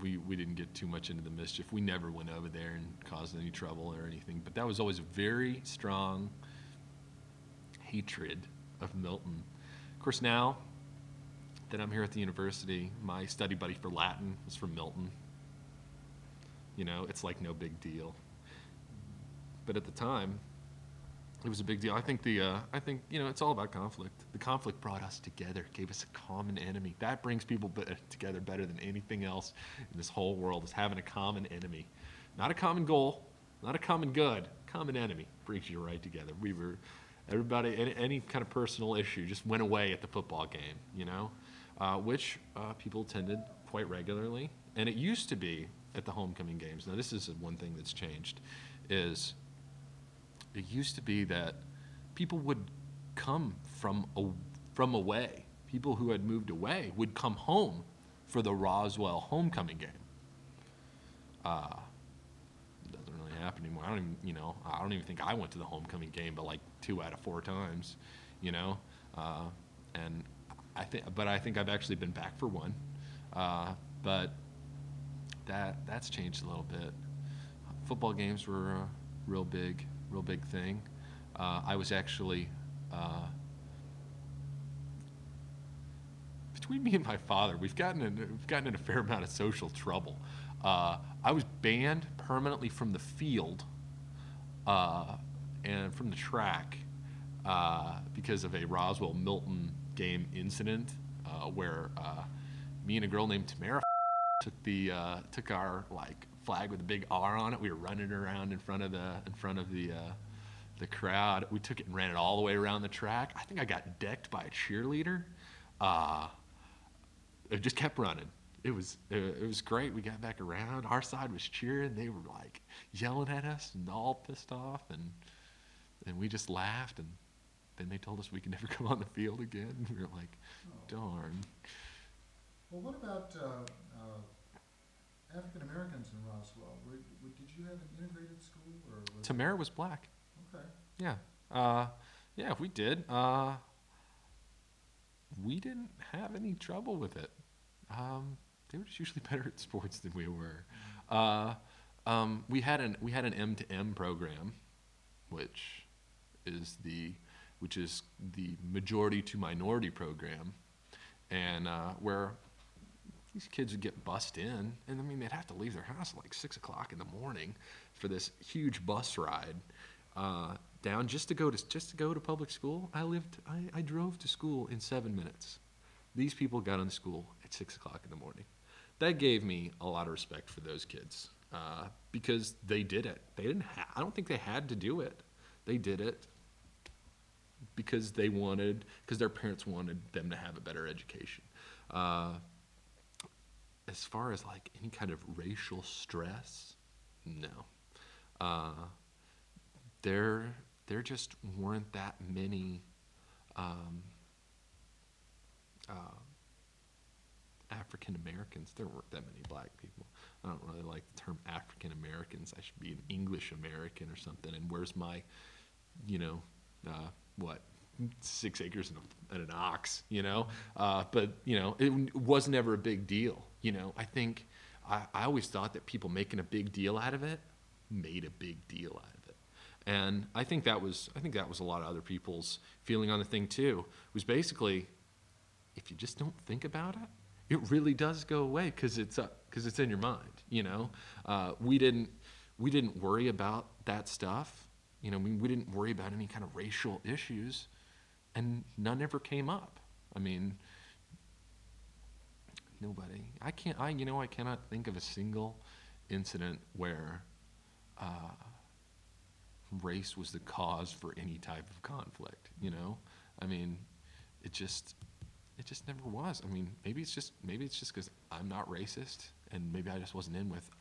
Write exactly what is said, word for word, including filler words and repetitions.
we, we didn't get too much into the mischief. We never went over there and caused any trouble or anything. But that was always a very strong hatred of Milton. Of course, now that I'm here at the university, my study buddy for Latin is from Milton. You know, it's like no big deal. But at the time, it was a big deal. I think the, uh, I think you know, it's all about conflict. The conflict brought us together, gave us a common enemy. That brings people be- together better than anything else in this whole world. Is having a common enemy, not a common goal, not a common good. Common enemy brings you right together. We were, everybody, any, any kind of personal issue just went away at the football game. You know, uh, which uh, people attended quite regularly, and it used to be at the homecoming games. Now, this is one thing that's changed, is it used to be that people would come from a, from away. People who had moved away would come home for the Roswell homecoming game. Uh, it doesn't really happen anymore. I don't even, you know, I don't even think I went to the homecoming game, but like two out of four times, you know. Uh, and I think, but I think I've actually been back for one. Uh, but that that's changed a little bit. Football games were a real big. real big thing. Uh, I was actually, uh, between me and my father, we've gotten in, we've gotten in a fair amount of social trouble. Uh, I was banned permanently from the field uh, and from the track uh, because of a Roswell Milton game incident uh, where uh, me and a girl named Tamara took the uh, took our like flag with a big R on it. We were running around in front of the in front of the uh, the crowd. We took it and ran it all the way around the track. I think I got decked by a cheerleader. Uh, it just kept running. It was it, it was great. We got back around. Our side was cheering. They were like yelling at us and all pissed off, and and we just laughed. And then they told us we could never come on the field again. We were like, darn. Well, what about uh, uh, African Americans in Roswell? Were, were, did you have an integrated school, or was Tamara was black. Okay. Yeah. Uh, yeah, we did. Uh, we didn't have any trouble with it. Um, they were just usually better at sports than we were. Uh, um, we had an we had an M to M program, which is the which is the majority to minority program, and uh, where these kids would get bussed in, and I mean they'd have to leave their house at like six o'clock in the morning for this huge bus ride uh, down just to go to just to go to public school. I lived, I, I drove to school in seven minutes. These people got on school at six o'clock in the morning. That gave me a lot of respect for those kids uh, because they did it. They didn't. Ha- I don't think they had to do it. They did it because they wanted, because their parents wanted them to have a better education. Uh, As far as like any kind of racial stress, no. Uh, there, there just weren't that many um, uh, African Americans. There weren't that many black people. I don't really like the term African Americans. I should be an English American or something. And where's my, you know, uh, what? Six acres and, a, and an ox, you know, uh, but you know, it was never a big deal. You know, I think I, I always thought that people making a big deal out of it made a big deal out of it, and I think that was I think that was a lot of other people's feeling on the thing too. Was basically, if you just don't think about it, it really does go away because it's because uh, it's in your mind. You know, uh, we didn't we didn't worry about that stuff. You know, we we didn't worry about any kind of racial issues. And none ever came up. I mean, nobody. I can't. I you know I cannot think of a single incident where uh, race was the cause for any type of conflict. You know, I mean, it just it just never was. I mean, maybe it's just maybe it's just because I'm not racist, and maybe I just wasn't in with